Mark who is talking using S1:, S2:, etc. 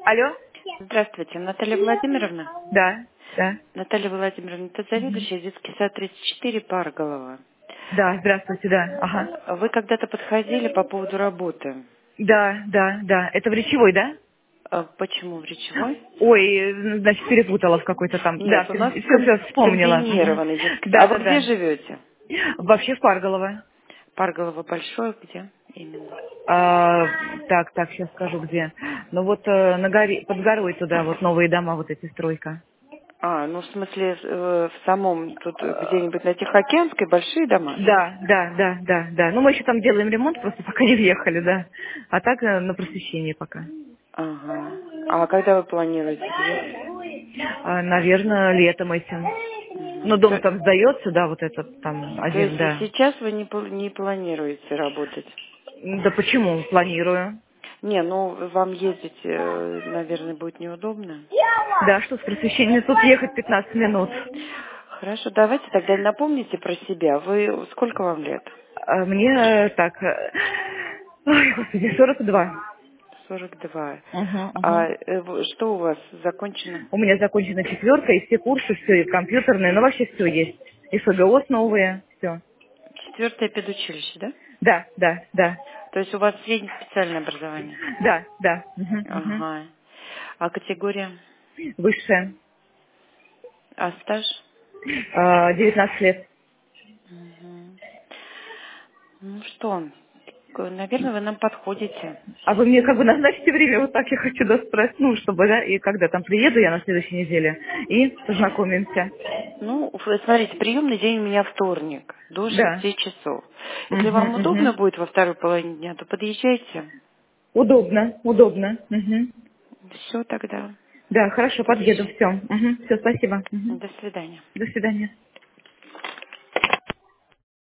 S1: Алло?
S2: Здравствуйте, Наталья Владимировна.
S1: Да, да.
S2: Наталья Владимировна, это заведующая детский сад 34 Парголова.
S1: Да, здравствуйте, да. Ага.
S2: Вы когда-то подходили по поводу работы.
S1: Да, да, да. Это в речевой, да?
S2: Почему в речевой?
S1: Ой, значит, перепутала в какой-то там. Да,
S2: Нет, у нас
S1: все вспомнила. Мгм.
S2: комбинированный детский сад.
S1: Да,
S2: А вы
S1: да,
S2: где
S1: да.
S2: живете?
S1: Вообще в Парголово.
S2: Парголово большое, где именно?
S1: Так, сейчас скажу где. Ну вот на горе, под горой туда, вот новые дома, вот эти стройка.
S2: Ну в смысле в самом, тут где-нибудь на Тихоокеанской большие дома?
S1: Да, да, да, да, да. Ну мы еще там делаем ремонт, просто пока не въехали, да. А так на просвещении пока.
S2: Ага. А когда вы планируете въехать?
S1: Наверное, летом этим.
S2: Мгм.
S1: Но дом там сдается, да, вот этот там
S2: То
S1: один,
S2: есть и
S1: да.
S2: сейчас вы не планируете работать?
S1: Да почему? Планирую.
S2: Не, ну вам ездить, наверное, будет неудобно.
S1: Да, что с просвещением? Тут ехать 15 минут.
S2: Хорошо, давайте тогда напомните про себя. Вы сколько вам лет?
S1: Мне так, ой, господи, 42.
S2: 42.
S1: Угу,
S2: А
S1: угу.
S2: что у вас закончено?
S1: У меня закончена четверка, и все курсы, все, и компьютерные, ну вообще все есть. И ФГОС новые, все.
S2: Четвертое педучилище, да?
S1: Да, да, да.
S2: То есть у вас среднее специальное образование?
S1: Да, да. Угу, угу.
S2: Ага. А категория?
S1: Высшая.
S2: А стаж?
S1: 19 лет.
S2: Мгм. Ну что, наверное, вы нам подходите.
S1: А вы мне как бы назначите время, вот так я хочу спросить, ну, чтобы, да, и когда там приеду я на следующей неделе, и познакомимся.
S2: Ну, смотрите, приемный день у меня вторник, до
S1: Да.
S2: 6 часов. Если
S1: Угу,
S2: вам удобно
S1: угу.
S2: будет во второй половине дня, то подъезжайте.
S1: Удобно, удобно. Угу.
S2: Все тогда.
S1: Да, хорошо, подъеду,
S2: Подъезжайте.
S1: все. Угу. Все, спасибо. Угу.
S2: До свидания.
S1: До свидания.